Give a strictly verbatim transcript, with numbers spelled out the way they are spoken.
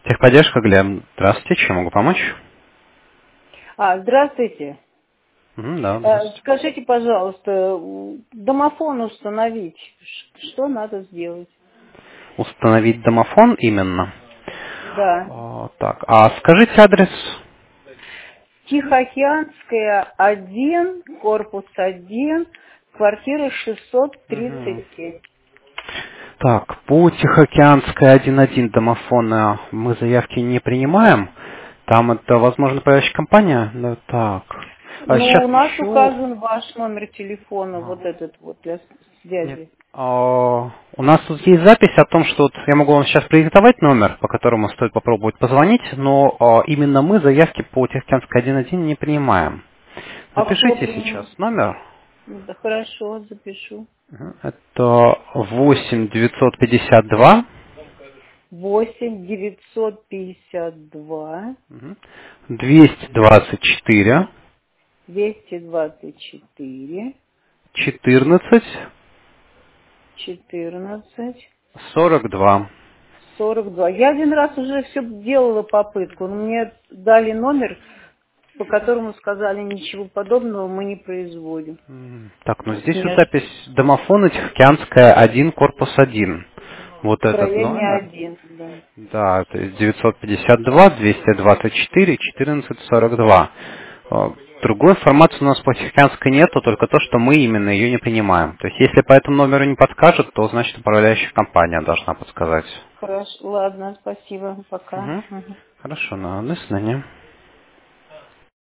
Техподдержка, Глеб. Здравствуйте, чем могу помочь? А, здравствуйте. Мгм, да, Э, здравствуйте. Скажите, пожалуйста, м, домофон установить, ш- что надо сделать? Установить домофон именно. Да. А, так, а скажите адрес. Тихоокеанская, один, корпус один, квартира шестьсот Мгм. тридцать семь. Так, по Тихоокеанской один один домофона мы заявки не принимаем. Там это, возможно, управляющая компания. Ну, так. А Ну, сейчас у нас еще... указан ваш номер телефона, вот этот вот для с- Нет. связи. А, У нас тут есть запись о том, что вот я могу вам сейчас продиктовать номер, по которому стоит попробовать позвонить, но а, именно мы заявки по Тихоокеанской один один не принимаем. А кто Запишите принимает? сейчас номер. Да, хорошо, запишу. Мгм. Это восемь девятьсот пятьдесят два Восемь девятьсот пятьдесят два мгм, двести двадцать четыре двести двадцать четыре четырнадцать четырнадцать сорок два. сорок два. Я один раз уже все делала попытку, но мне дали номер, по которому сказали, ничего подобного мы не производим. М, Так, ну У здесь вот меня запись домофона Тихоокеанская один, корпус один. Вот этот строение номер. один, да. Да, то есть девятьсот пятьдесят два двести двадцать четыре четырнадцать сорок два. Э, Другой информации у нас по Тихоокеанской нету, только то, что мы именно ее не принимаем. То есть если по этому номеру не подскажет, то значит управляющая компания должна подсказать. Хорошо, ладно, спасибо, пока. Мгм. Мгм. Хорошо, ну, до свидания.